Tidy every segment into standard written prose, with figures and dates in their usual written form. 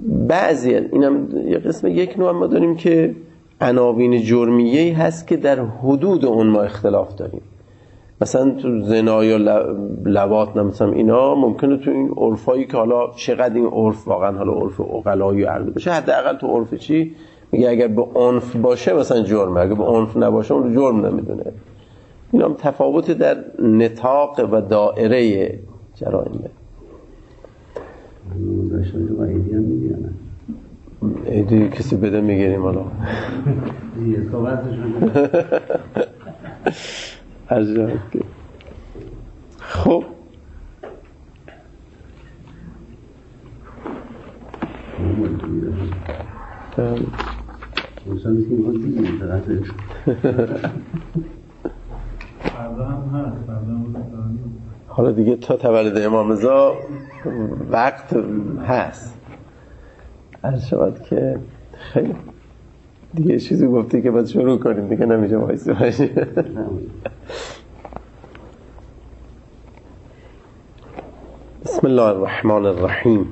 بعضی اینم یه قسم یک نوع ما داریم که عناوین جرمیه‌ای هست که در حدود اون ما اختلاف داریم. مثلا تو زنا یا لواط مثلا اینا ممکنه تو این عرفایی که حالا چقدر این عرف واقعا حالا عرف عقلایی و عقلی باشه، حداقل تو عرف چی میگه اگر به عنف باشه مثلا جرمه، اگر به عنف نباشه اون رو جرم نمیدونه. اینا هم تفاوت در نطاق و دائره جرائمه. ایدی کسی بده میگیریم حالا خب حالا دیگه تا تولد امام رضا وقت هست. عرض شود که خیلی دیگه چیزی گفتی که باید شروع کنیم دیگه، نمیشه وایسی باشی. بسم الله الرحمن الرحیم.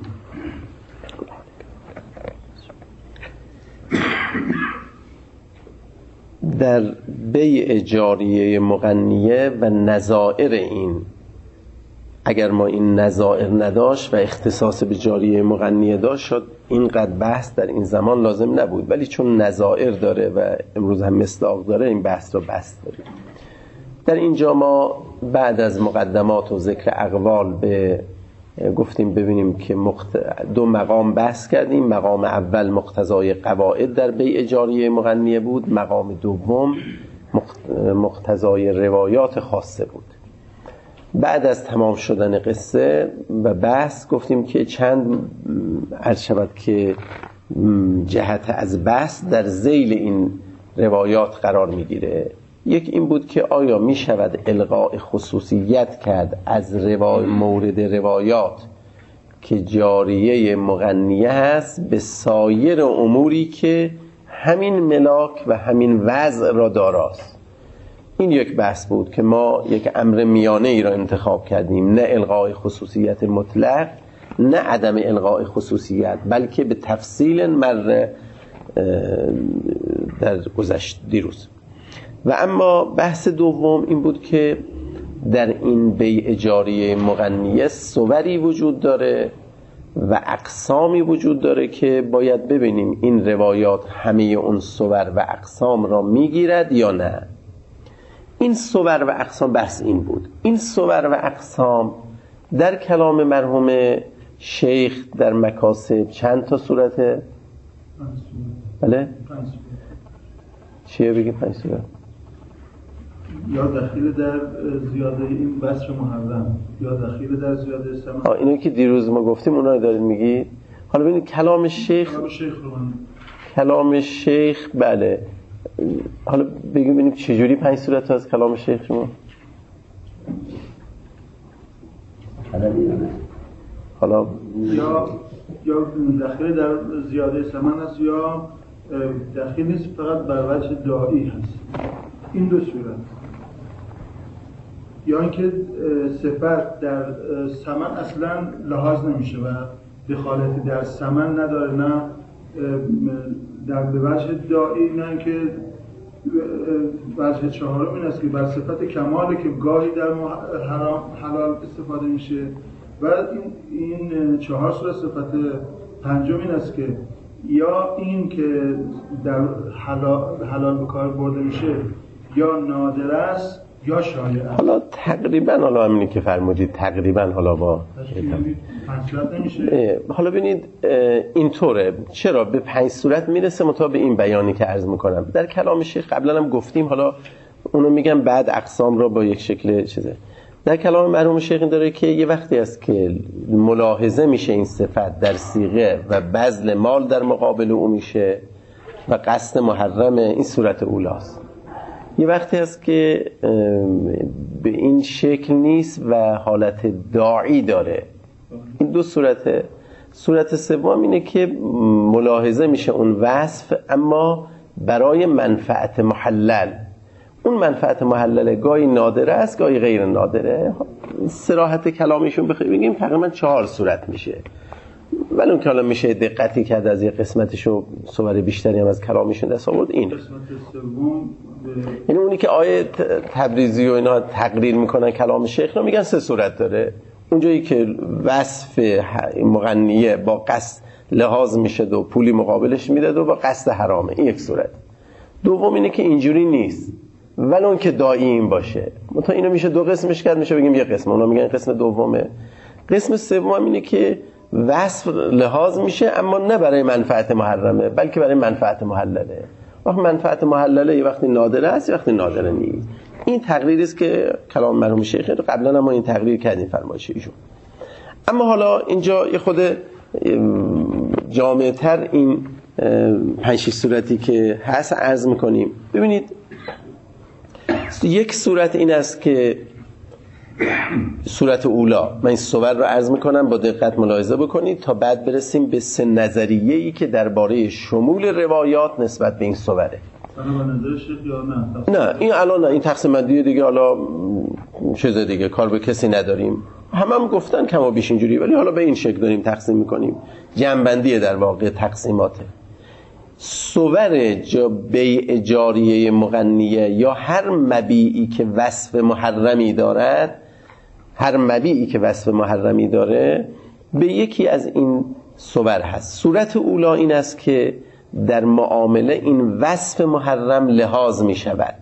در بیع جاریه مغنیه و نظائر این، اگر ما این نظائر نداشت و اختصاص به جاریه مغنیه داشت شد اینقدر بحث در این زمان لازم نبود، ولی چون نظائر داره و امروز هم مصداق داره این بحث رو بس داریم. در اینجا ما بعد از مقدمات و ذکر اقوال به گفتیم ببینیم که دو مقام بحث کردیم. مقام اول مقتضای قواعد در بیع جاریه مغنیه بود، مقام دوم مقتضای روایات خاصه بود. بعد از تمام شدن قصه و بحث گفتیم که چند عرض شود که جهت از بحث در ذیل این روایات قرار میگیره. یک این بود که آیا می شود الغاء خصوصیت کرد از مورد روایات که جاریه مغنیه هست به سایر اموری که همین ملاک و همین وضع را داراست. این یک بحث بود که ما یک امر میانه ای را انتخاب کردیم، نه الغاء خصوصیت مطلق نه عدم الغاء خصوصیت، بلکه به تفصیل مر در گذشت دیروز. و اما بحث دوم این بود که در این بیع جاریه مغنیه صوری وجود داره و اقسامی وجود داره که باید ببینیم این روایات همه اون صور و اقسام را میگیرد یا نه. این صور و اقسام بحث این بود. این صور و اقسام در کلام مرحوم شیخ در مکاسب چند تا صورته؟ بله؟ چیه بگی 5 صورت؟ یا دخیل در زیاده این بسر محرم یا دخیل در زیاده ثمن. اینو که دیروز ما گفتیم اونا رو دارید میگی. حالا ببینید کلام شیخ کلام شیخ بله. حالا ببینیم چجوری 5 صورت از کلام شیخ شما. حالا یا دخیل در زیاده ثمن است یا دخیل نیست، فقط بر وجه داعی هست. این دو صورت. یا اینکه صفت در ثمن اصلا لحاظ نمیشه و دخالتی در ثمن نداره، نه در به وجه داعی، نه اینکه وجه چهارم این است که بر صفت کماله که گاهی در حلال استفاده میشه. و این 4 صورت. صفت پنجم این است که یا این که در حلال به کار برده میشه یا نادر است یا شایع است. حالا تقریبا حالا همینی که فرمودید تقریبا حالا با نمیشه. حالا ببینید اینطوره. چرا به 5 صورت میرسه مطابق این بیانی که عرض میکنم. در کلام شیخ قبلا هم گفتیم، حالا اونو میگم بعد اقسام را با یک شکل چیزه. در کلام مرحوم شیخ این داره که یه وقتی است که ملاحظه میشه این صفت در صیغه و بذل مال در مقابل او میشه و قصد محرم، این صورت اولاست. یه وقتی است که به این شکل نیست و حالت داعی داره. این دو صورته. صورت سوم اینه که ملاحظه میشه اون وصف اما برای منفعت محلل. اون منفعت محلل گاهی نادره است گاهی غیر نادره. صراحت کلامیشون بگیم تقریبا 4 صورت میشه. ولی که حالا میشه دقتی کرد از یه قسمتشو صور بیشتری هم از کلامشون دست آورد. این قسمت سوم یعنی اونی که آیه تبریزی و اینا تقریر میکنن کلام شیخ رو میگن 3 صورت داره. اونجایی که وصف مغنیه با قصد لحاظ میشه و پولی مقابلش میده و با قصد حرامه، این 1 صورت. دوم اینه که اینجوری نیست ولی اون که دائم باشه. مثلا اینو میشه 2 قسمش کرد، میشه بگیم 1 قسم، اونا میگن قسم دومه. قسم سوم اینه که وصف لحاظ میشه اما نه برای منفعت محرمه بلکه برای منفعت محلله. وقت منفعت محلله یه وقتی نادره است یه وقتی نادره نیست. این تقریری است که کلام مرحوم شیخ قبلا هم ما این تقریر کردیم فرمایش ایشون. اما حالا اینجا یه خود جامع‌تر این 5-6 صورتی که هست عرض میکنیم. ببینید 1 صورت این است که صورت اولا، من این صور رو عرض میکنم با دقت ملاحظه بکنید تا بعد برسیم به 3 نظریه‌ای که درباره شمول روایات نسبت به این صوره. نه این الان نه، این تقسیم بندی دیگه حالا چیز دیگه، کار به کسی نداریم. هم گفتن کما بیش اینجوری، ولی حالا به این شکل داریم تقسیم میکنیم. جمع‌بندی در واقع تقسیماته. صور بیع جاریه مغنیه یا هر مبیعی که وصف محرمی دارد، هر مبیعی که وصف محرمی داره به یکی از این صور هست. صورت اولا این است که در معامله این وصف محرم لحاظ می شود،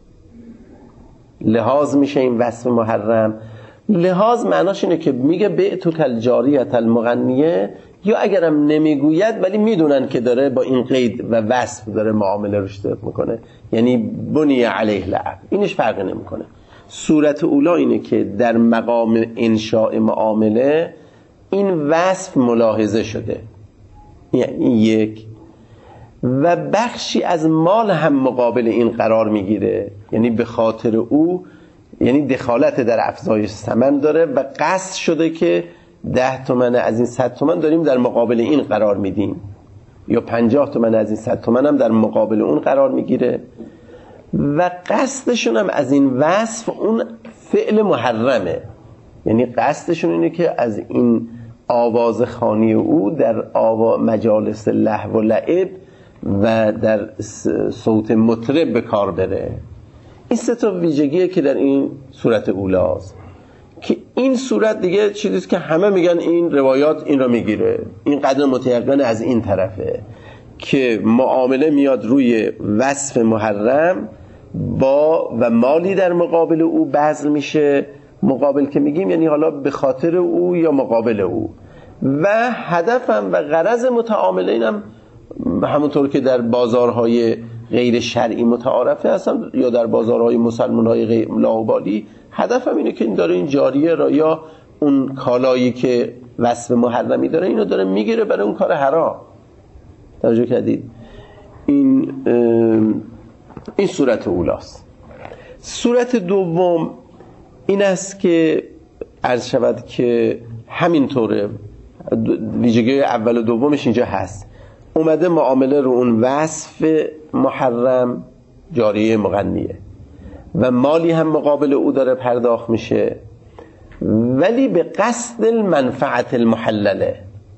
لحاظ میشه این وصف محرم. لحاظ معناش اینه که میگه بعتو کل جاریت المغنیه، یا اگرم نمیگوید ولی میدونن که داره با این قید و وصف داره معامله رو اشتراک میکنه، یعنی بنی علیه لعب، اینش فرق نمیکنه. صورت اولا اینه که در مقام انشاء معامله این وصف ملاحظه شده، یعنی 1 و بخشی از مال هم مقابل این قرار میگیره، یعنی به خاطر او، یعنی دخالت در افزایش ثمن داره و قصد شده که 10 تومن از این 100 تومن داریم در مقابل این قرار میدیم، یا 50 تومن از این 100 تومن هم در مقابل اون قرار میگیره و قصدشون هم از این وصف اون فعل محرمه، یعنی قصدشون اینه که از این آواز خوانی او در مجالس لهو و لعب و در صوت مطرب به کار بره. این 3 تا ویژگیه که در این صورت اولاست که این صورت دیگه چیزیست که همه میگن این روایات این رو میگیره، این قدر متیقن از این طرفه که معامله میاد روی وصف محرم با و مالی در مقابل او بذل میشه. مقابل که میگیم یعنی حالا به خاطر او یا مقابل او، و هدفم و غرض متعاملین هم همونطور که در بازارهای غیر شرعی متعارفه هستن یا در بازارهای مسلمانهای لاابالی، هدفم اینه که این داره این جاریه را یا اون کالایی که وصف محرمی داره اینو داره میگیره برای اون کار حرام. توجه کردید؟ این صورت اولاست. صورت دوم این است که عرض شود که همینطوره، ویژگی اول و دومش اینجا هست. اومده معامله رو اون وصف محرم جاریه مغنیه و مالی هم مقابل او داره پرداخت میشه، ولی به قصد المنفعت المحلله،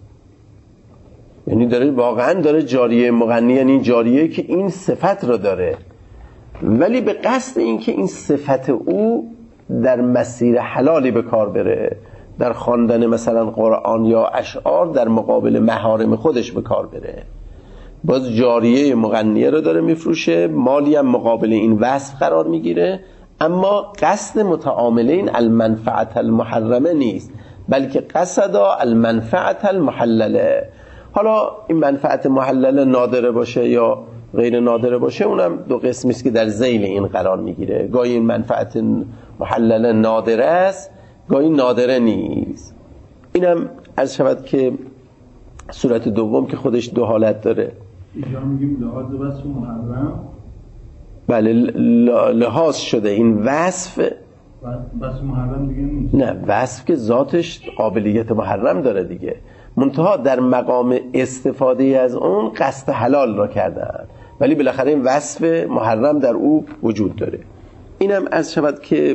یعنی داره واقعا داره جاریه مغنی، یعنی جاریه که این صفت رو داره، ولی به قصد این که این صفت او در مسیر حلالی به کار بره، در خواندن مثلا قرآن یا اشعار در مقابل محارم خودش به کار بره. باز جاریه مغنیه رو داره میفروشه، مالی هم مقابل این وصف قرار میگیره، اما قصد متعاملین المنفعت المحرمه نیست، بلکه قصد المنفعت المحلله. حالا این منفعت محلله نادره باشه یا غیر نادره باشه، اونم 2 قسمی است که در ذیل این قرار میگیره. گاهی این منفعت محلله نادره است، گاهی نادره نیست. اینم عرض شود که صورت دوم که خودش 2 حالت داره. اینجا میگیم لحاظ وصف محرم، بله لحاظ شده این وصف محرم دیگه نیست. نه، وصف که ذاتش قابلیت محرم داره دیگه، منتها در مقام استفاده از اون قصد حلال را کردن، ولی بالاخره این وصف محرم در او وجود داره. اینم از شود که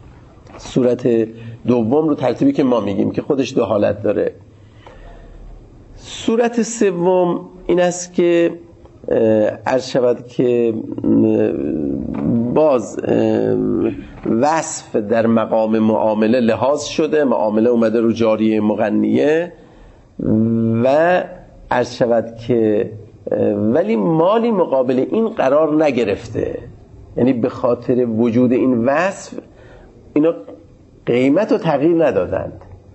صورت دوم رو ترتیبی که ما میگیم که خودش 2 حالت داره. صورت سوم این است که عرض شود که باز وصف در مقام معامله لحاظ شده، معامله اومده رو جاریه مغنیه و عرض شود که ولی مالی مقابل این قرار نگرفته، یعنی به خاطر وجود این وصف اینا قیمت رو تغییر ندادند،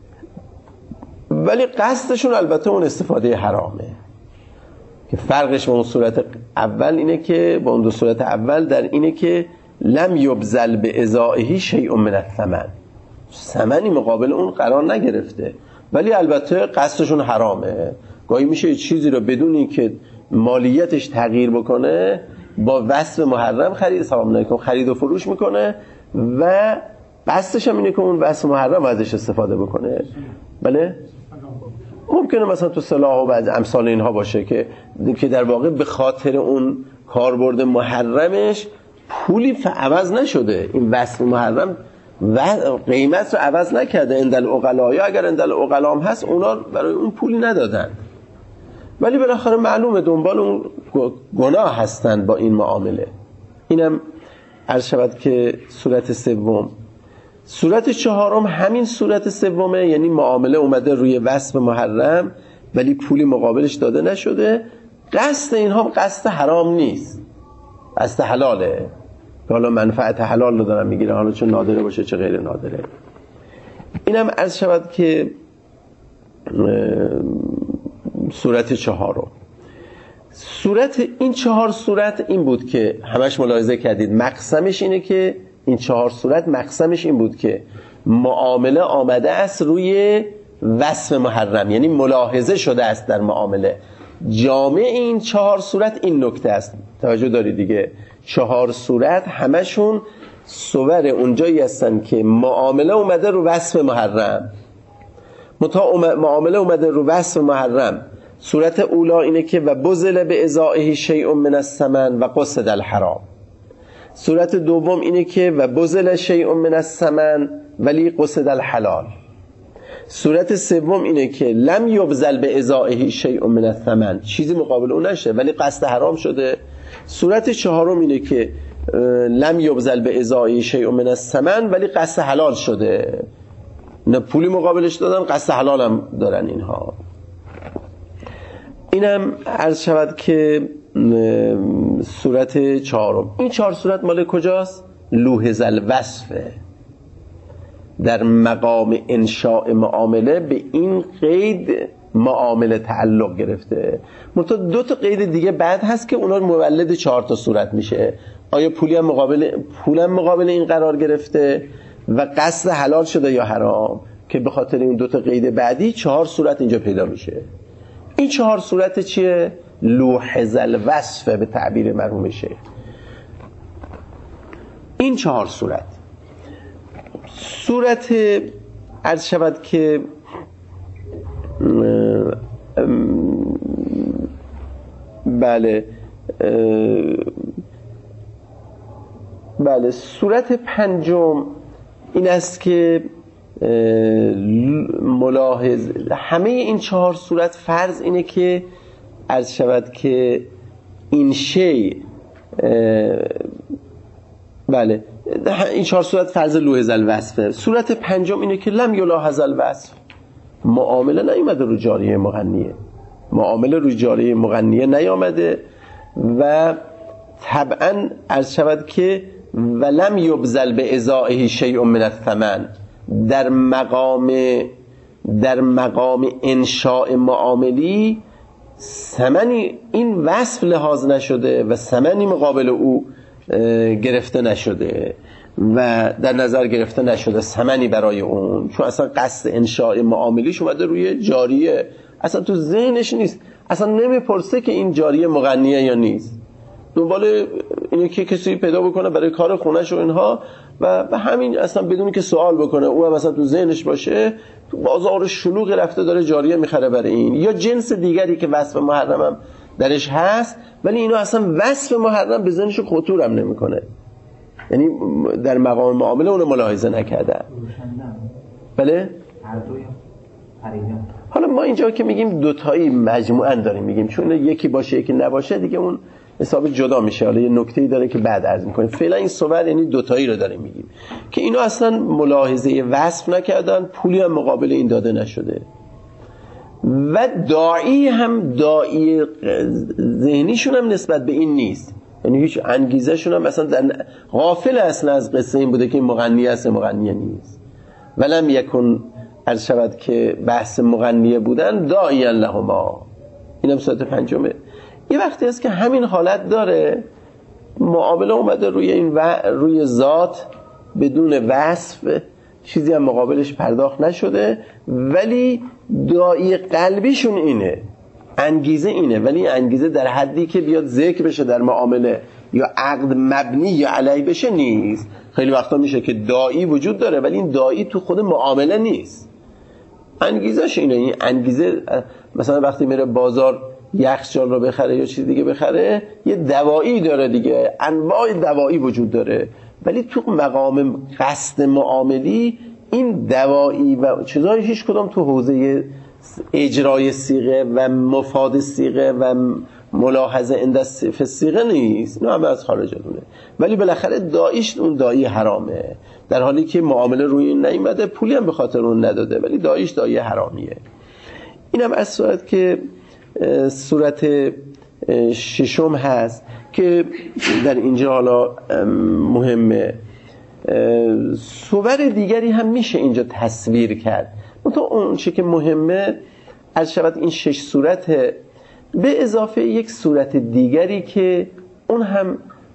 ولی قصدشون البته اون استفاده حرامه که فرقش با اون صورت اول اینه که با اون دو صورت اول در اینه که لم یبذل به ازائه شیء من الثمن، ثمنی مقابل اون قرار نگرفته ولی البته قصدشون حرامه. گاهی میشه چیزی رو بدون اینکه مالیتش تغییر بکنه با وصف محرم خرید و فروش میکنه و قصدش هم اینه که اون وصف محرم ازش استفاده بکنه. بله ممکنه مثلا تو سلاح و بعض امثال اینها باشه که در واقع به خاطر اون کاربرد محرمش پولی عوض نشده، این وصف محرم و قیمت رو عوض نکرده. اندل عقلا، یا اگر اندل عقلا هم هست اونا برای اون پولی ندادن ولی بالاخره معلومه دنبال اون گناه هستن با این معامله. اینم عرض شود که صورت سوم. صورت چهارم همین صورت سومه، یعنی معامله اومده روی وصف محرم ولی پولی مقابلش داده نشده. قصد اینها قصد حرام نیست، قصد حلاله، حالا منفعت حلال رو دارن میگیره، حالا چه نادره باشه چه غیر نادره. اینم عرض شود که صورت چهارم. صورت این چهار صورت این بود که همش ملاحظه کردید مقسمش اینه که این چهار صورت مقسمش این بود که معامله آمده است روی وصف محرم، یعنی ملاحظه شده است در معامله. جامع این چهار صورت این نکته است، توجه دارید دیگه، چهار صورت همشون صور اونجایی هستن که معامله اومده رو وصف محرم. معامله اومده رو وصف محرم. صورت اولا اینه که و بذل به ازائه شیء من الثمن و قصد الحرام. صورت دوم اینه که و بذل شیء من الثمن ولی قصد الحلال. صورت سوم اینه که لم یبذل به ازائه شیء من الثمن، چیزی مقابل اون نشه ولی قصد حرام شده. صورت چهارم اینه که لم یبذل به ازائه شیء من الثمن ولی قصد حلال شده، نه پولی مقابلش دادن قصد حلال هم دارن اینها. اینم عرض شود که صورت چهارم. این چهار صورت مال کجاست؟ لوحظ الوصفه، در مقام انشاء معامله به این قید معامله تعلق گرفته. منتها دو تا قید دیگه بعد هست که اونا مولد چهار تا صورت میشه. آیا پولی هم مقابل این قرار گرفته و قصد حلال شده یا حرام، که به خاطر این دو تا قید بعدی چهار صورت اینجا پیدا میشه. این چهار صورت چیه؟ لوحظ الوصفه به تعبیر مرحوم شیخ. این چهار صورت عرض شود که بله صورت پنجم این است که ملاحظ همه این چهار صورت فرض اینه که عرض شود که این شیء این چهار صورت فرض لوحظ الوصفه. صورت پنجم اینه که لم یلاحظ الوصف، معامله نیامده رو جاریه مغنیه، معامله رو جاریه مغنیه نیامده و طبعا عرض شود که ولم یبذل به ازائه شیء من الثمن، در مقام انشاء معاملی ثمنی این وصف لحاظ نشده و ثمنی مقابل او گرفته نشده و در نظر گرفته نشده ثمنی برای اون، چون اصلا قصد انشاء معاملیش اومده روی جاریه، اصلا تو ذهنش نیست، اصلا نمیپرسه که این جاریه مغنیه یا نیست، دنبال اینه که کسی پیدا بکنه برای کار خونش و اینها و همین اصلا بدون که سوال بکنه او هم اصلا تو ذهنش باشه تو بازار شلوغ رفته داره جاریه میخره برای این یا جنس دیگری که وصف محرم هم درش هست، ولی اینو اصلا وصف محرم به ذهنش خطور هم نمیکنه، یعنی در مقام معامله اونو ملاحظه نکرده. بله؟ حالا ما اینجا که میگیم دوتایی مجموعاً داریم میگیم، چون یکی باشه یکی نباشه دیگه اون حساب جدا میشه. حالا یه نکته‌ای داره که بعد عرض می‌کنیم. فعلا این صور یعنی دوتایی رو داریم میگیم که اینا اصلا ملاحظه وصف نکردن، پولی هم مقابل این داده نشده و داعی هم داعی ذهنیشون هم نسبت به این نیست، یعنی هیچ انگیزه شون هم مثلا غافل اصلا از قصه این بوده که این مغنی است مغنی نیست. ولم یکن عرض شود که بحث مغنیه بودن داعیا لهما. اینم ساعت پنجمه. یه وقتی است که همین حالت داره، معامله اومده روی این روی ذات بدون وصف، چیزی هم مقابلش پرداخت نشده، ولی داعی قلبیشون اینه، انگیزه اینه، ولی انگیزه در حدی که بیاد ذکر بشه در معامله یا عقد مبنی یا علیه بشه نیست. خیلی وقتا میشه که داعی وجود داره ولی این داعی تو خود معامله نیست، انگیزش اینه. این انگیزه مثلا وقتی میره بازار یخچال رو بخره یا چیز دیگه بخره، یه دوایی داره دیگه، انواع دوایی وجود داره، ولی تو مقام قصد معاملی این دوایی و چیزای هیچ کدام تو حوزه اجرای صیغه و مفاد صیغه و ملاحظه اندست صیغه نیست، نه همه از خارج دونه، ولی بالاخره داییش اون دایی حرامه، در حالی که معامله روی این نیامده، پولی هم به خاطر اون نداده، ولی داییش دایی حرامیه. اینم از صورت که صورت ششم هست که در اینجا حالا مهمه. صور دیگری هم میشه اینجا تصویر کرد، منتها اون چی که مهمه از شود این 6 صورت به اضافه یک صورت دیگری که اون هم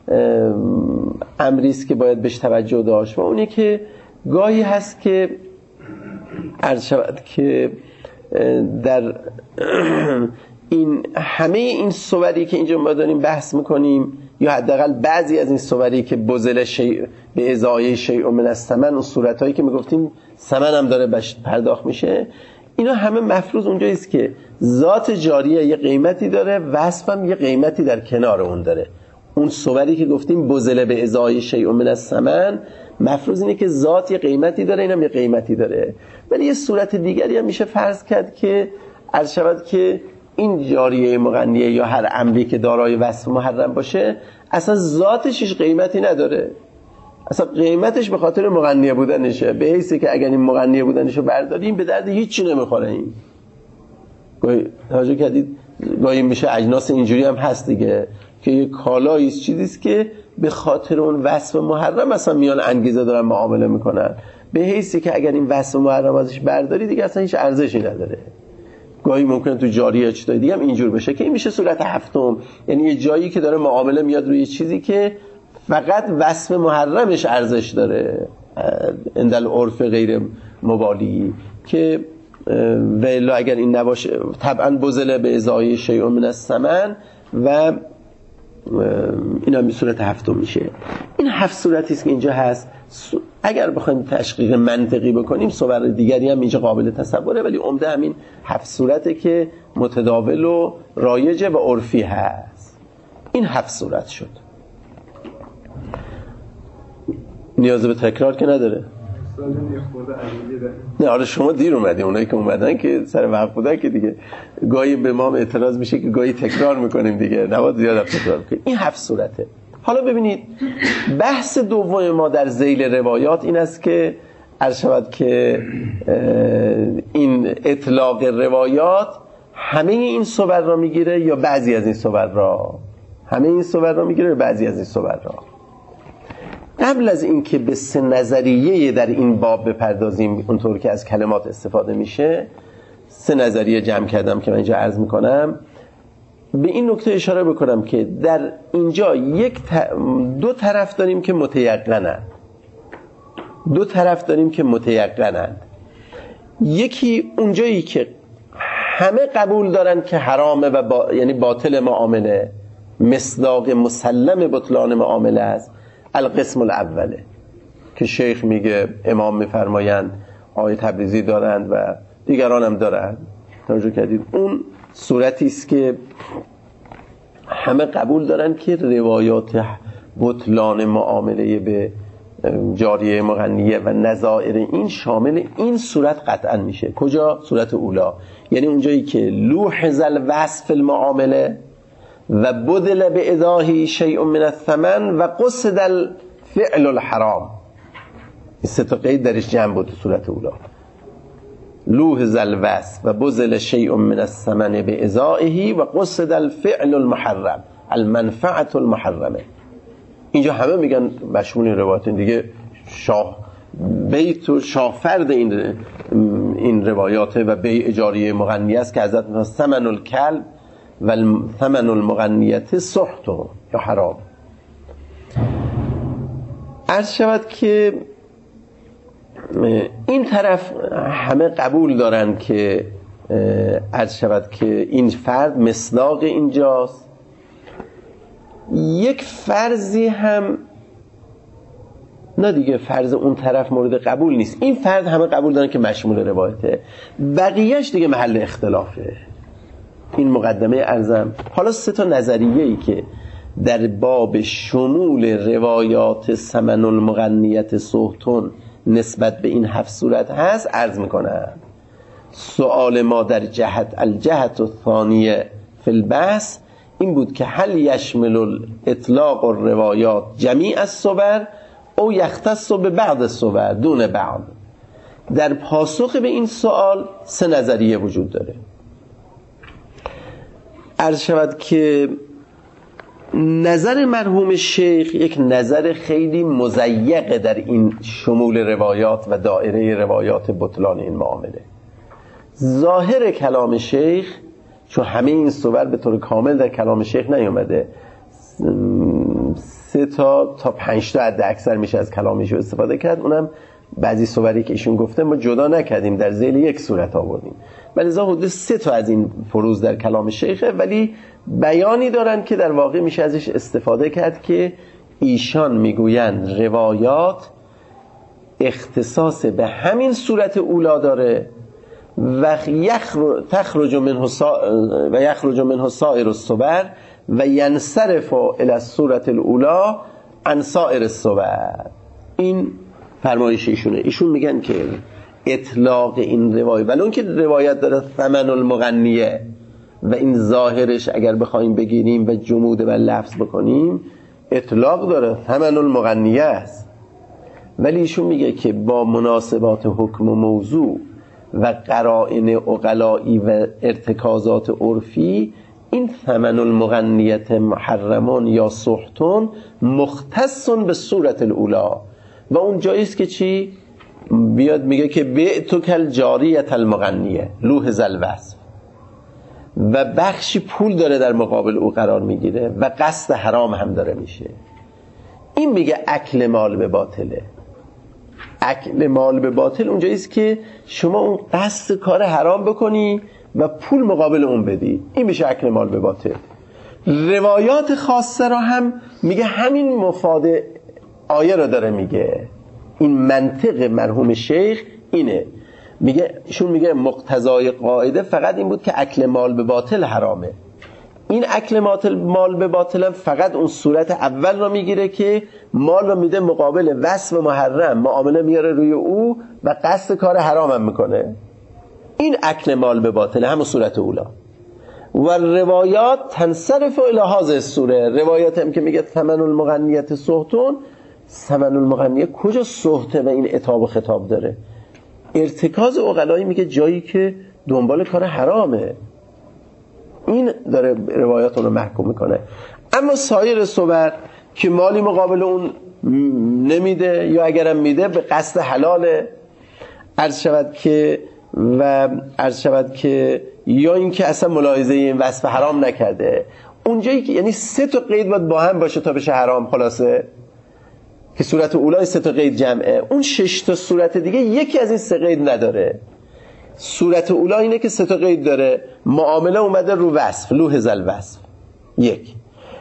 امریست که باید بهش توجه داشت، و اونی که گاهی هست که عرض شود که در این همه این صوری که اینجا ما داریم بحث میکنیم، یا حداقل بعضی از این صوری که بذل شیء به ازای شیء من الثمن، اون صورتایی که میگفتیم ثمن هم داره پرداخت میشه، اینا همه مفروض اونجاییست که ذات جاریه یه قیمتی داره، وصف هم یه قیمتی در کنار اون داره. اون صوری که گفتیم بذل به ازای شیء من الثمن، مفروض اینه که ذات یه قیمتی داره، اینم یه قیمتی داره. ولی یه صورت دیگری هم میشه فرض کرد که عرض شود که این جاریه مغنیه یا هر امری که دارای وصف محرم باشه اصلا ذاتش هیچ قیمتی نداره، اصلا قیمتش به خاطر مغنیه بودنشه، به حیثی که اگر این مغنیه بودنشو برداریم به درد هیچی نمیخوره. این گاهی توجه کردید گاهی میشه اجناس اینجوری هم هست دیگه، که یه کالایی چیزیست که به خاطر اون وصف محرم اصلا میان انگیزه دارن معامله میکنن، به حیثی که اگر این وصف محرم ازش برداری دیگه اصلا هیچ ارزشی نداره. گاهی ممکنه تو جاریه چیزای دیگه هم اینجور بشه که این میشه صورت هفتم، یعنی یه جایی که داره معامله میاد روی چیزی که فقط وصف محرمش ارزش داره، اندل عرف غیر مبالی، که و الا اگر این نباشه طبعا بذل به ازای شیء من الثمن، و این هم صورت هفتم میشه. این 7 صورتی است که اینجا هست. اگر بخوایم تشقیق منطقی بکنیم صور دیگری هم اینجا قابل تصوره، ولی عمده همین 7 صورته که متداول و رایجه و عرفی هست. این 7 صورت شد، نیاز به تکرار که نداره. نه آره شما دیر اومدی، اونایی که اومدن که سر وقت بودن که دیگه گاهی به ما اعتراض میشه که گاهی تکرار میکنیم دیگه، نباید زیاد تکرار کنیم. این 7 صورته. حالا ببینید بحث دوم ما در ذیل روایات این است که عرض شود که این اطلاق روایات همه این صور را میگیره یا بعضی از این صور را، همه این صور را میگیره یا بعضی از این صور را. قبل از این که به 3 نظریه در این باب بپردازیم اونطور که از کلمات استفاده میشه، 3 نظریه جمع کردم که من اینجا عرض میکنم. به این نکته اشاره بکنم که در اینجا دو طرف داریم که متیقنند، دو طرف داریم که متیقنند. یکی اونجایی که همه قبول دارن که حرامه و یعنی باطل معامله، مصداق مسلم بطلان معامله است، القسم الاوله که شیخ میگه، امام میفرمایند، آقای تبریزی دارند و دیگران هم دارند. توجه کردید اون صورتی است که همه قبول دارن که روایات بطلان معامله به جاریه مغنیه و نظائر این شامل این صورت قطعا میشه. کجا؟ صورت اولا، یعنی اونجایی که لوحظ الوصف المعامله و بدل به اداهی شیء من الثمن و قصد الفعل الحرام. این سه تا قید درش جمع بود صورت اولا. لوحظ الوصف و بذل شیء من الثمن به ازائه و قصد الفعل المحرم المنفعه المحرمه. اینجا همه میگن مشمول روایات دیگه، شاه بیت و شاه فرد این روایات و بیع جاریه مغنیه است که حضرت میگن ثمن الکلب و ثمن المغنیه سحت یا حرام. عرض شود که این طرف همه قبول دارن که عرض شود که این فرد مصداق اینجاست. یک فرضی هم نه دیگه، فرض اون طرف مورد قبول نیست. این فرض همه قبول دارن که مشمول روایته، بقیهش دیگه محل اختلافه. این مقدمه ارزم. حالا سه تا نظریه‌ای که در باب شمول روایات ثمن المغنیت سحتون نسبت به این 7 صورت هست عرض میکنم. سؤال ما در الجهت الثانیه فی البحث این بود که هل یشمل اطلاق الروایات جمیع الصور او یختص به بعض الصور دون بعض. در پاسخ به این سوال 3 نظریه وجود داره. عرض شود که نظر مرحوم شیخ یک نظر خیلی مضیق در این شمول روایات و دایره روایات بطلان این معامله. ظاهر کلام شیخ، چون همه این صور به طور کامل در کلام شیخ نیومده، 3 تا 5 تا حد اکثر میشه از کلامش استفاده کرد، اونم بعضی صوری که ایشون گفته ما جدا نکردیم، در ذیل یک صورت آوردیم، ولی ذا حدود 3 تا از این فروز در کلام شیخه، ولی بیانی دارن که در واقع میشه ازش استفاده کرد که ایشان میگویند روایات اختصاص به همین صورت اولا داره و یخرج منه سائر الصور و ینصرف الى الصورت الاولا عن سائر الصور. این فرمایش ایشونه. ایشون میگن که اطلاق این روایت، ولی اون که روایت داره ثمن المغنیه و این ظاهرش اگر بخوایم بگیریم و جمود و لفظ بکنیم اطلاق داره، ثمن المغنیه است، ولی ایشون میگه که با مناسبات حکم و موضوع و قرائن عقلائی و ارتکازات عرفی این ثمن المغنیت محرمون یا سحتون مختص به صورت الاولا و اون جاییست که چی؟ بیاد میگه که بعتک الجاریه المغنیه لوحظ الوصف و بخشی پول داره در مقابل او قرار میگیره و قصد حرام هم داره میشه. این میگه اکل مال به باطله. اکل مال به باطل اونجاییست که شما اون قصد کار حرام بکنی و پول مقابل اون بدی، این میشه اکل مال به باطل. روایات خاصه را هم میگه همین مفاد آیه را داره میگه. این منطق مرحوم شیخ اینه، میگه ایشون میگه مقتضای قاعده فقط این بود که اکل مال به باطل حرامه. این اکل مال به باطل فقط اون صورت اول رو میگیره که مال رو میده مقابل وصف محرم، معامله میاره روی او و قصد کار حرام هم میکنه. این اکل مال به باطل همون صورت اولا. و روایات تنصرف الی هذه الصوره. روایات هم که میگه ثمن المغنیت سحتون، ثمن المغنیه کجا سحته و این عتاب و خطاب داره؟ ارتکاز عقلایی میگه جایی که دنبال کار حرامه، این داره روایات رو محکوم میکنه. اما سایر صور که مالی مقابل اون نمیده یا اگرم میده به قصد حلاله، عرض شود که یا این که اصلا ملاحظه این وصف حرام نکرده، اونجایی که یعنی 3 تا قید باید با هم باشه تا بشه حرام، خلاصه که صورت اولای 3 تا قید جمعه، اون 6 تا صورت دیگه یکی از این 3 قید نداره. صورت اولا اینه که 3 تا قید داره، معامله اومده رو وصف، لوحظ الوصف، 1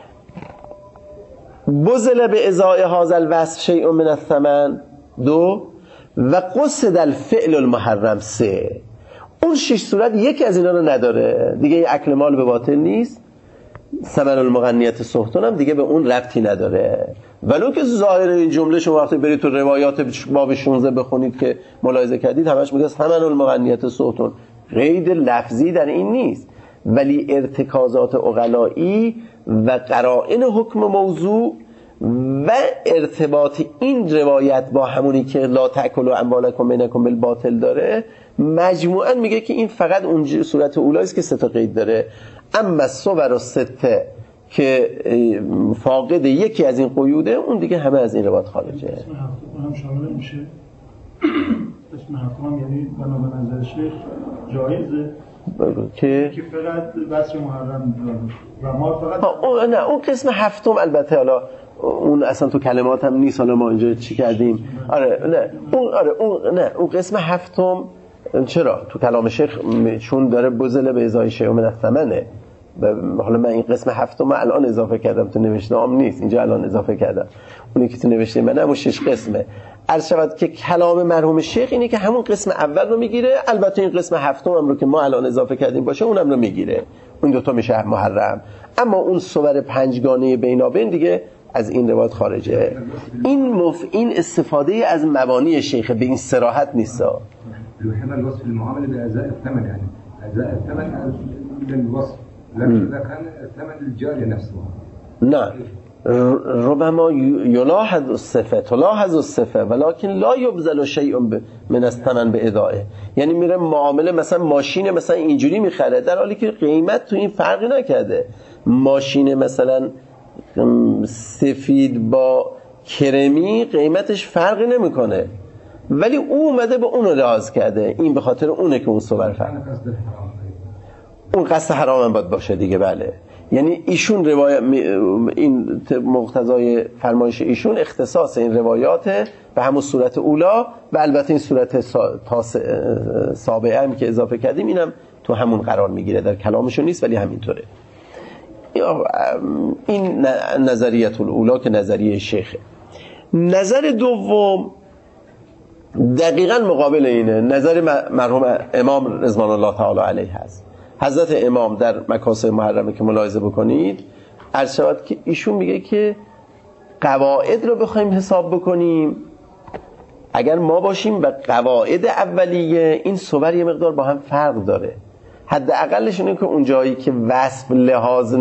بذل به ازای هذا الوصف شیء من الثمن، 2 و قصد الفعل المحرم، 3. اون 6 صورت یکی از اینا رو نداره دیگه، اکل مال به باطل نیست. ثمن المغنیت سحتون هم دیگه به اون ربطی نداره، ولو که ظاهر این جمله شما وقتی برید تو روایات باب 16 بخونید که ملاحظه کردید همش میگه ثمن المغنیت سحتون، قید لفظی در این نیست، ولی ارتکازات عقلایی و قرائن حکم موضوع و ارتباط این روایت با همونی که لا تأکلوا اموالکم بینکم بالباطل داره، مجموعاً میگه که این فقط اون صورت اولی است که 3 تا قید داره. اما صور السته که فاقد یکی از این قیوده، اون دیگه همه از این روایت خارجه. اسم هفتم هم شامل میشه. اسم هفتم یعنی بنا به نظر شیخ جایزه که فقط بس محرم داره و ما فقط نه اون قسم هفتم البته حالا اون اصلا تو کلمات هم نیست، حالا ما اینجا چی کردیم. اون قسم هفتم چرا تو کلام شیخ چون داره بزله به ازای شیء من الثمنه، حالا من این قسم هفتم الان اضافه کردم تو نوشته هم نیست، اینجا الان اضافه کردم. اونی که تو نوشته من همون 6 قسمه. عرض شود که کلام مرحوم شیخ اینه که همون قسم اول رو میگیره، البته این قسم هفتم هم رو که ما الان اضافه کردیم باشه اونم رو میگیره، اون دوتا میشه محرم. اما اون صور 5گانه بینابین دیگه از این روایت خارجه. این استفاده از مبانی شیخ به این صراحت نیست. يحب الوصف المعامله بأزاء الثمن، يعني أزاء الثمن للوصف، لكن إذا كان الثمن للجارية نفسها نه ربما يلاحظ الصفة ولكن لا يبذل شيء من الثمن بإدائه. یعنی میره معامله مثلا ماشین مثلا اینجوری میخره در حالی که قیمت تو این فرقی نکرده، ماشین مثلا سفید با کرمی قیمتش فرقی نمیکنه، ولی او اومده به اون لحاظ کرده، این به خاطر اونه که اون صور فرق، اون قصد حرام هم باید باشه دیگه. بله یعنی ایشون این مقتضای فرمایش ایشون اختصاص این روایات به همون صورت اولا و البته این صورت سابعه هم که اضافه کردیم اینم تو همون قرار میگیره، در کلامشون نیست ولی همینطوره. این نظریت الاولا که نظریه شیخه. نظر دوم دقیقاً مقابل اینه، نظر مرحوم امام رضوان الله تعالی علیه هست. حضرت امام در مکاسب محرمه که ملاحظه بکنید عرض شود که ایشون میگه که قواعد رو بخوایم حساب بکنیم، اگر ما باشیم و قواعد اولیه این صور یه مقدار با هم فرق داره. حداقلش اینه که اون جایی که وصف لحاظ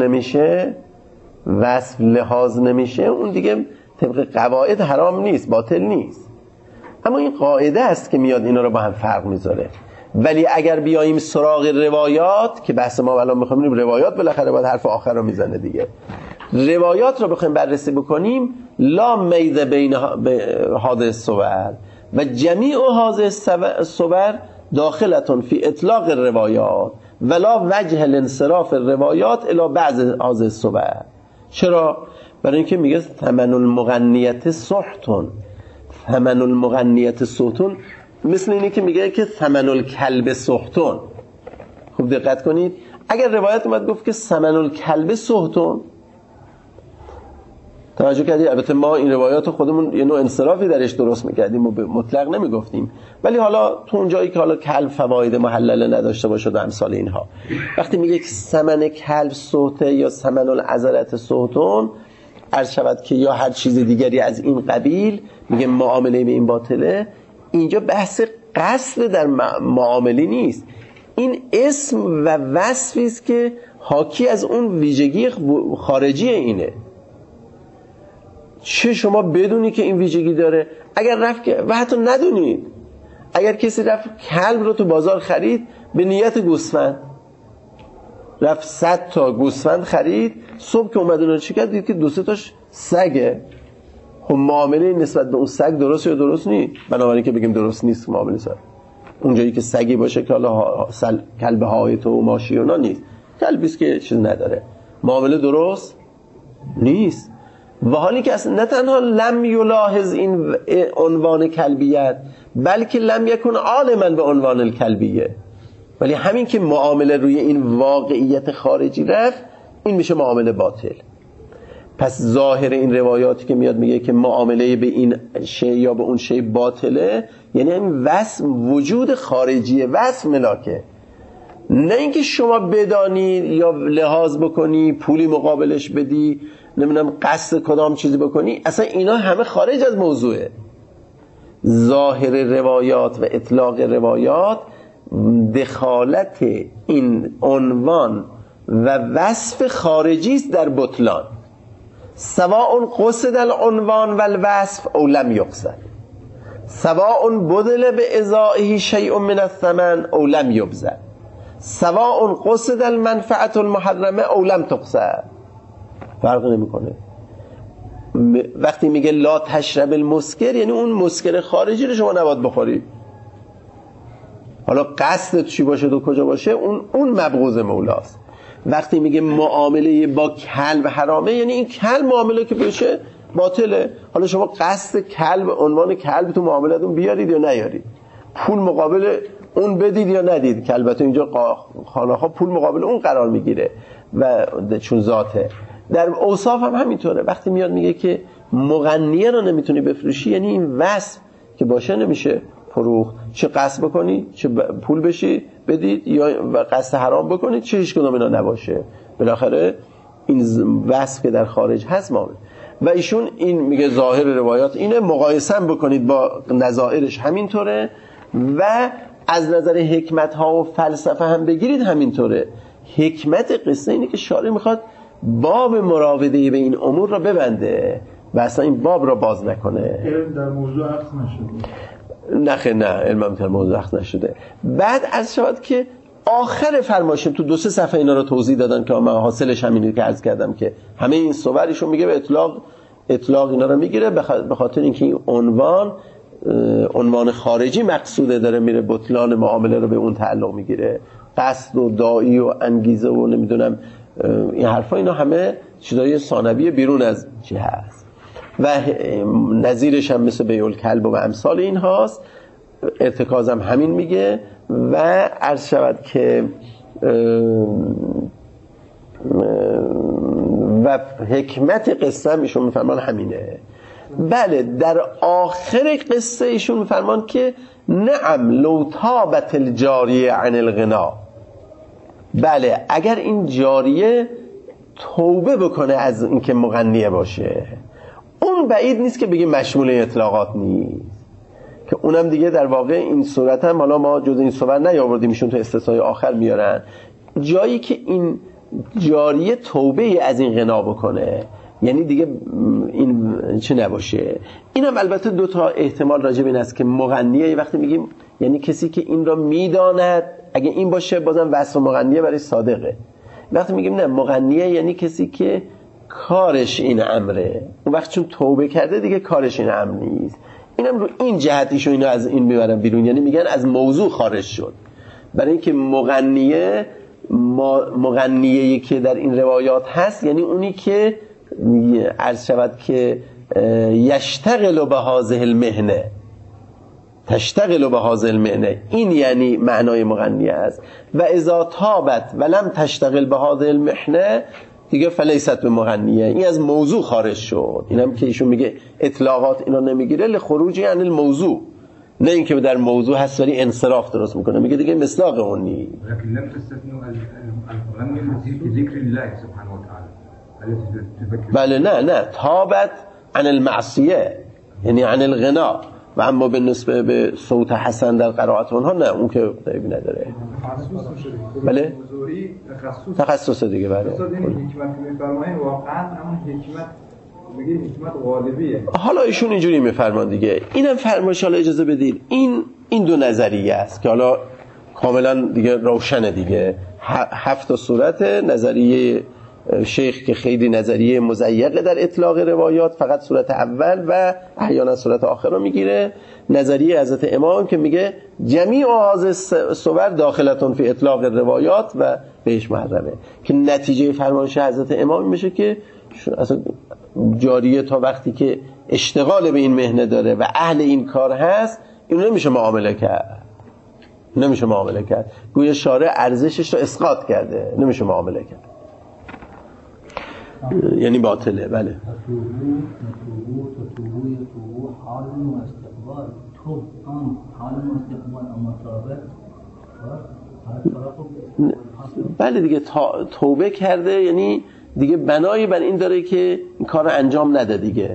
نمیشه اون دیگه طبق قواعد حرام نیست، باطل نیست، اما این قاعده است که میاد اینا رو با هم فرق میذاره. ولی اگر بیاییم سراغ روایات که بحث ما الان میخوایم، روایات بالاخره باید حرف آخر رو میزنه دیگه، روایات رو بخوایم بررسی بکنیم، لا میز بین هذه الصور و جمیع هذه الصور داخلتون فی اطلاق الروایات ولا وجه الانصراف الروایات الی بعض هذه الصور. چرا؟ برای اینکه میگه ثمن المغنیت سحتون. ثمن المغنیت سحتون مثل اینه که میگه که ثمن الکلب سحتون. خوب دقت کنید، اگر روایت اومد گفت که ثمن الکلب سحتون، توجه کردید؟ البته ما این روایات خودمون یه نوع انصرافی درش درست میکردیم و مطلق نمیگفتیم، ولی حالا تو اون جایی که حالا کلب فواید محلله نداشته باشه و امثال اینها، وقتی میگه که ثمن کلب سحته یا ثمن العذرت سحتون، عرض شود که یا هر چیز دیگری از این قبیل، میگه معامله به این باطله. اینجا بحث قصد در معامله نیست، این اسم و وصفی است که حاکی از اون ویژگی خارجی اینه. چه شما بدونی که این ویژگی داره، اگر رفت و حتی ندونید، اگر کسی رفت کلب رو تو بازار خرید به نیت گوسفند، رفت 100 تا گوسفند خرید، صبح که اومد اون رو چیکار دید که 2-3 تاش سگه. خب معامله نسبت به اون سگ درست یا درست نیست؟ بنابراین که بگیم درست نیست معامله سر اونجایی که سگی باشه که حالا کلب هایت و ماشی اونا نیست، کلبیست که چیز نداره، معامله درست نیست. و حالی که اصلا نه تنها لم یلاحظ این عنوان کلبیت، بلکه لم یکن عالما به عنوان الکلبیه، ولی همین که معامله روی این واقعیت خارجی رفت، این میشه معامله باطل. پس ظاهر این روایاتی که میاد میگه که معامله به این شی یا به اون شی باطله، یعنی همین وصف وجود خارجی وصف ملاکه، نه اینکه شما بدانی یا لحاظ بکنی پولی مقابلش بدی، نمیدونم قصد کدام چیزی بکنی، اصلا اینا همه خارج از موضوعه. ظاهر روایات و اطلاق روایات دخالت این عنوان و وصف خارجی است در بطلان، سواء قصد العنوان و الوصف او لم یقصد، سواء بدل به ازائه شیء من الثمن او لم یبذل، سواء قصد المنفعه المحرمه او لم تقصد. فرق نمیکنه. وقتی میگه لا تشرب المسکر یعنی اون مسکر خارجی رو شما نباید بخوری، حالا قصدت چی باشه و کجا باشه اون مبغوض مولاست. وقتی میگه معامله با کلب حرامه یعنی این کلب معامله که بشه باطله، حالا شما قصد کلب، عنوان کلب تو معاملتون بیارید یا نیارید، پول مقابل اون بدید یا ندید، که البته اینجا خانه ها پول مقابل اون قرار میگیره و چون ذاته. در اوصاف هم همینطوره. وقتی میاد میگه که مغنیه رو نمیتونی بفروشی یعنی این وصف که باشه نمیشه فروخت، چه قصد بکنی، چه پول بشی بدید یا قصد حرام بکنید، چه هیچ کدوم اینا نباشه، بالاخره این وصف که در خارج هست معامله. و ایشون این میگه ظاهر روایات اینه، مقایسه بکنید با نظائرش همینطوره، و از نظر حکمت ها و فلسفه هم بگیرید همینطوره. حکمت قصه اینه که شارع میخواد باب مراوده به این امور را ببنده و اصلا این باب را باز نکنه. علم در موضوع عکس نشده. نه علم در موضوع عکس نشده. بعد از شود که آخر فرمایشم تو 2-3 صفحه اینا رو توضیح دادن که من حاصلش همینه که عرض کردم که همه این صورتشون میگه به اطلاق اینا رو میگیره، به خاطر اینکه این عنوان خارجی مقصوده داره میره بطلان معامله رو به اون تعلق میگیره، قصد و داعی و انگیزه و نمیدونم این حرفا، اینا همه چیزای ثانوی بیرون از چی هست و نظیرش هم مثل بیع الکلب و امثال این هاست. ارتکاز هم همین میگه و عرض شود که و حکمت قصه هم ایشون میفرمان همینه. بله در آخر قصه ایشون میفرمان که نعم لو تابت الجاریه عن الغنا، بله اگر این جاریه توبه بکنه از اینکه مغنیه باشه، اون بعید نیست که بگیم مشمول اطلاقات نیست، که اونم دیگه در واقع این صورت هم حالا ما جز این صورت نیاوردیم، ایشون تو استثنای آخر میارن جایی که این جاریه توبه از این غنا بکنه، یعنی دیگه این چه نباشه. اینم البته 2 تا احتمال راجع به این است که مغنیه وقتی میگیم یعنی کسی که این را میداند، اگه این باشه بازم وصف مغنیه برای صادقه. وقتی میگیم نه مغنیه یعنی کسی که کارش این امره، اون وقت چون توبه کرده دیگه کارش این امر نیست. اینم رو این جهتیشو اینا از این میبرن بیرون، یعنی میگن از موضوع خارج شد. برای اینکه مغنیه‌ای که در این روایات هست یعنی اونی که عرض شود که یشتغل به هذه المهنه، تشتغل به هذه المهنه، این یعنی معنای مغنیه است. و اذا تابت ولم تشتغل به هذه المهنه دیگه فلیست به مغنیه، این از موضوع خارج شد. اینم که ایشون میگه اطلاقات اینا نمیگیره لخروجی عن الموضوع، نه اینکه در موضوع هست ولی انصراف درست میکنه، میگه دیگه مصداق اون نیست. لكن لم تستثنوا المغني في ذكر الله سبحانه وتعالى. بله نه تابت عن المعصیه یعنی عن الغنا، و اما بالنسبه به صوت حسن در قرائت اونها نه، اون که عیبی نداره. بله تخصص دیگه. بله حکمت میفرمایید واقعا همون حکمت میگه حکمت غالبیه. حالا ایشون اینجوری میفرمان دیگه، اینم فرمایش. حالا اجازه بدید این 2 نظریه است که حالا کاملا دیگه روشنه دیگه. 7 صورت نظریه شیخ که خیلی نظریه مزیقه در اطلاق روایات، فقط صورت اول و احیانا صورت آخر رو میگیره. نظریه حضرت امام که میگه جمیع هذه الصور داخلتون فی اطلاق روایات و بهش محرمه، که نتیجه فرمایش حضرت امام میشه که اصلا جاریه تا وقتی که اشتغال به این مهنه داره و اهل این کار هست اینو نمیشه معامله کرد. گویا شارع ارزشش رو اسقاط کرده، نمیشه معامله کرد، یعنی باطله. بله تطوع حال و استقبال، حال و استقبال اما ثابت بله دیگه توبه کرده، یعنی دیگه بنایی بر این داره که این کار رو انجام نده دیگه.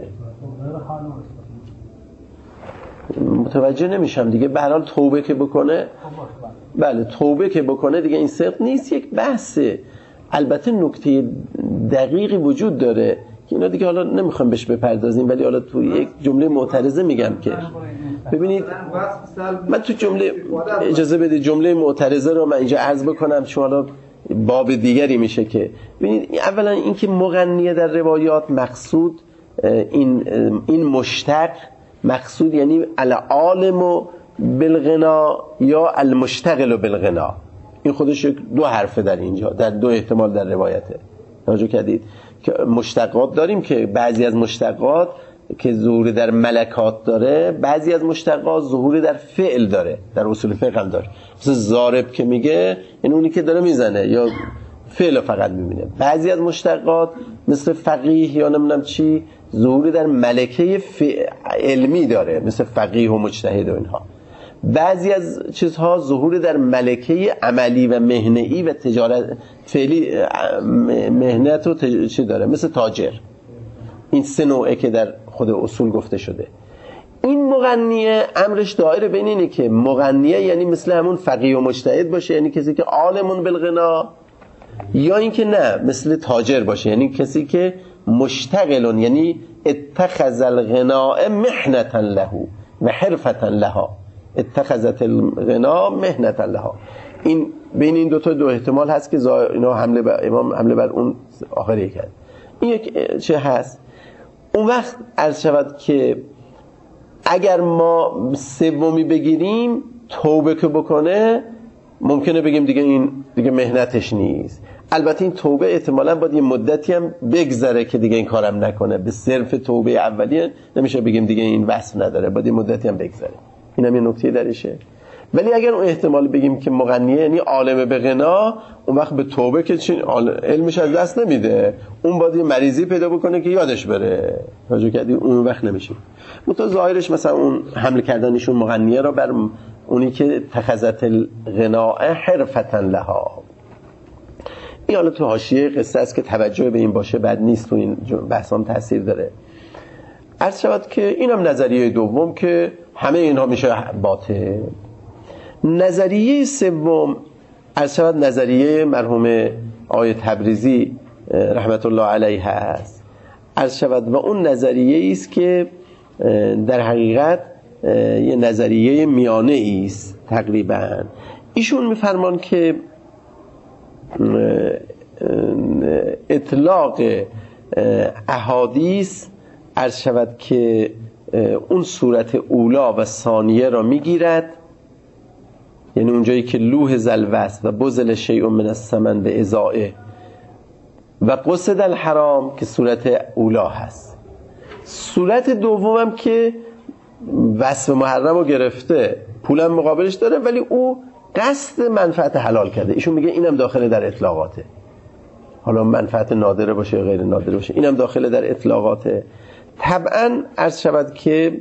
متوجه نمیشم دیگه. به هر حال توبه که بکنه، بله توبه که بکنه دیگه این صدق نیست، یک بحثه. البته نکته دقیقی وجود داره که اینا دیگه حالا نمیخوام بهش بپردازیم، ولی حالا تو یک جمله معترضه میگم که ببینید، من تو جمله اجازه بده جمله معترضه رو من اینجا عرض بکنم چون حالا باب دیگری میشه. که ببینید اولا این که مغنیه در روایات مقصود این مشتق مقصود یعنی العالم بالغنا یا المشتغل بالغنا. این خودش دو حرفه در اینجا، در دو احتمال در روایته. توجه کردید که مشتقات داریم که بعضی از مشتقات که ظهور در ملکات داره، بعضی از مشتقات ظهور در فعل داره، در اصول فقه هم داره. مثل ضارب که میگه این اونی که داره میزنه یا فعل فقط میبینه. بعضی از مشتقات مثل فقیه یا نمیدونم چی ظهور در ملکه علمی داره، مثل فقیه و مجتهد و اینها. بعضی از چیزها ظهور در ملکه عملی و مهنه‌ای و تجارت فعلی، مهنت و چی داره، مثل تاجر. این سه نوعه که در خود اصول گفته شده. این مغنیه امرش دایره بین اینه که مغنیه یعنی مثل همون فقیه و مجتهد باشه، یعنی کسی که عالمون بالغنا، یا اینکه نه مثل تاجر باشه، یعنی کسی که مشتغلون، یعنی اتخذ الغناء محنتا له و حرفتا لها. اتخذت الغنا مهنتا لها. این بین این دو احتمال هست که اینا امام حمله بر اون آخری کرد. این یک چه هست. اون وقت عرض شود که اگر ما سومی بگیریم توبه که بکنه، ممکنه بگیم دیگه این دیگه مهنتش نیست. البته این توبه احتمالاً باید یه مدتی هم بگذره که دیگه این کارم نکنه. به صرف توبه اولیه نمیشه بگیم دیگه این وصف نداره، باید یه مدتی هم بگذره. اینم یه نکته درشه. ولی اگر اون احتمال بگیم که مغنیه یعنی عالم به غنا، اون وقت به توبه که چین علمش از دست نمیده، اون باید یه مریضی پیدا بکنه که یادش بره. راجع کردی اون وقت نمیشه. متو ظاهرش مثلا اون حمل کردنشون مغنیه را بر اونی که تخذت الغناء حرفتا لها. این حالا تو حاشیه قصه است که توجه به این باشه بد نیست، تو این بحثام تاثیر داره. عرض شود که اینم نظریه دوم که همه اینها میشه باطل. نظریه سوم عرض شود نظریه مرحوم آقای تبریزی رحمت الله علیه هست. عرض شود و اون نظریه است که در حقیقت یه نظریه میانه است تقریبا. ایشون میفرمان که اطلاق احادیث عرض شود که اون صورت اولا و ثانیه را میگیرد، یعنی اونجایی که لوح زلوست و بذل شیء من الثمن به ازائه و قصد الحرام که صورت اولا هست. صورت دومم که وصف محرم رو گرفته، پولم مقابلش داره ولی او قصد منفعت حلال کرده. ایشون میگه اینم داخل در اطلاقاته، حالا منفعت نادره باشه یا غیر نادره باشه، اینم داخل در اطلاقاته. طبعا عرض شود که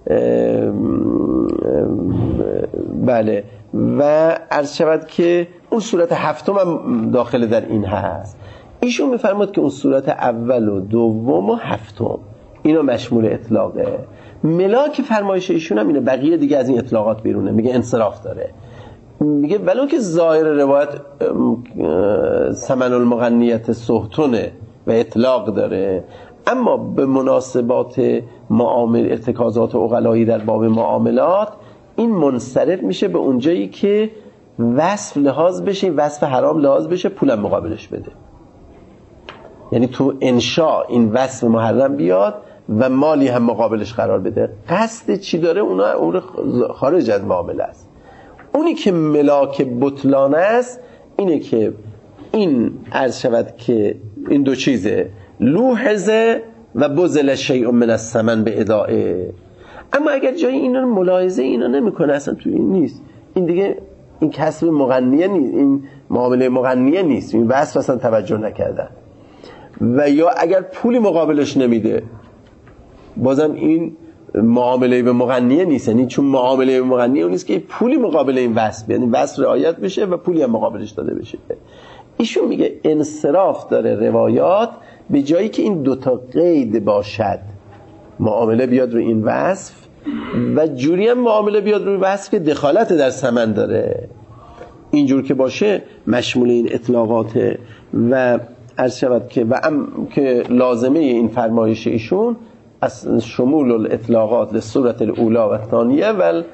بله و عرض شود که اون صورت هفتم هم داخل در این هست. ایشون میفرماد که اون صورت اول و دوم و هفتم اینا مشمول اطلاقه. ملاک فرمایش ایشون هم اینه، بقیه دیگه از این اطلاقات بیرونه. میگه انصراف داره، میگه ولو که ظاهر روایت ثمن المغنیت سهتونه و اطلاق داره، اما به مناسبات معامل ارتکازات عقلایی در باب معاملات این منصرف میشه به اونجایی که وصف لحاظ بشه، وصف حرام لحاظ بشه، پولم مقابلش بده. یعنی تو انشاء این وصف محرم بیاد و مالی هم مقابلش قرار بده. قصد چی داره؟ اون خارج از معامله است. اونی که ملاک بطلان است اینه که این عرض شود که این دو چیزه، لوحظه و بذل شیء من الثمن به ادائه. اما اگر جای اینا ملاحظه اینا نمیکنه، اصلا تو این نیست، این دیگه این کسب مغنیه نیست، این معامله مغنیه نیست، این وصف اصلا توجه نکردن. و یا اگر پولی مقابلش نمیده، بازم این معامله به مغنیه نیست، یعنی چون معامله به مغنیه اون نیست که پولی مقابل این وصف، یعنی وصف رعایت بشه و پولی هم مقابلش داده بشه. ایشون میگه انصراف داره روایات به جایی که این دوتا قید باشد، معامله بیاد رو این وصف و جوری هم معامله بیاد روی وصف که دخالت در ثمن داره. اینجور که باشه مشمول این اطلاقات و عرض شود که که لازمه این فرمایش ایشون از شمول الاطلاقات لصورت الاولا و ثانیه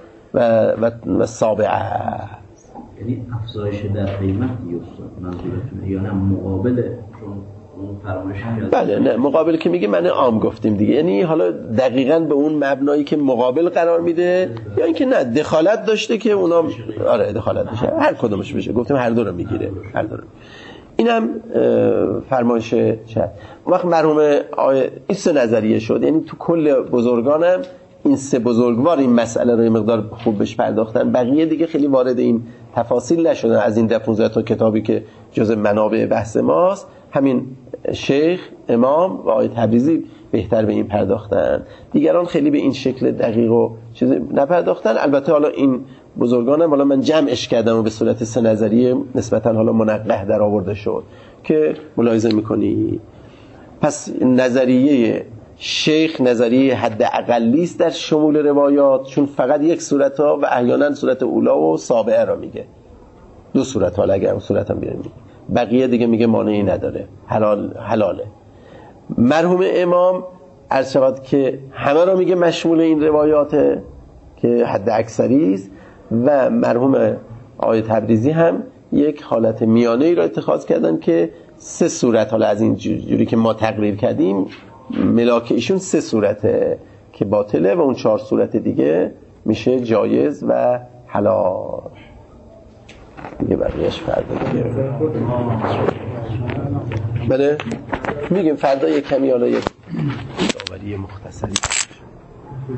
و سابعه، یعنی افزایش در قیمت منظورتونه یا نه مقابل چون اون فرمایش؟ بله نه مقابل که میگه معنی عام گفتیم دیگه، یعنی حالا دقیقاً به اون مبنایی که مقابل قرار میده یا اینکه نه دخالت داشته که اونا آره دخالت داشته، هر کدومش بشه گفتیم هر دو رو میگیره، هر دو رو. اینم فرمایش شد. وقت مرحوم این سه نظریه شد، یعنی تو کل بزرگانم این سه بزرگوار این مسئله رو مقدار خوب بهش پرداختن، بقیه دیگه خیلی وارد این تفاصیل نشدن. از این 15 تا کتابی که جز منابع بحث ماست همین شیخ امام و آقای تبریزی بهتر به این پرداختن، دیگران خیلی به این شکل دقیق و چیزی نپرداختن. البته حالا این بزرگانم حالا من جمعش کردم و به صورت سه نظریه نسبتا حالا منقح در آورده شد که ملاحظه میکنی. پس نظریه شیخ نظریه حد اقلی است در شمول روایات، چون فقط یک صورت ها و احیانا صورت اولا و سابعه را میگه، دو صورت ها اگر صورت هم بیاریم، بقیه دیگه میگه مانعی نداره، حلاله. مرحوم امام عرض شود که همه را میگه مشمول این روایاته که حد اکثری است و مرحوم آقای تبریزی هم یک حالت میانه ای را اتخاذ کردن که سه صورت، حالا از این جوری که ما تقریر کردیم ملاک ایشون سه صورته که باطله و اون 4 صورت دیگه میشه جایز و حلال دیگه. بقیهش فردا دیگه بله میگیم فردا یک کمی حالا یک داوری مختصری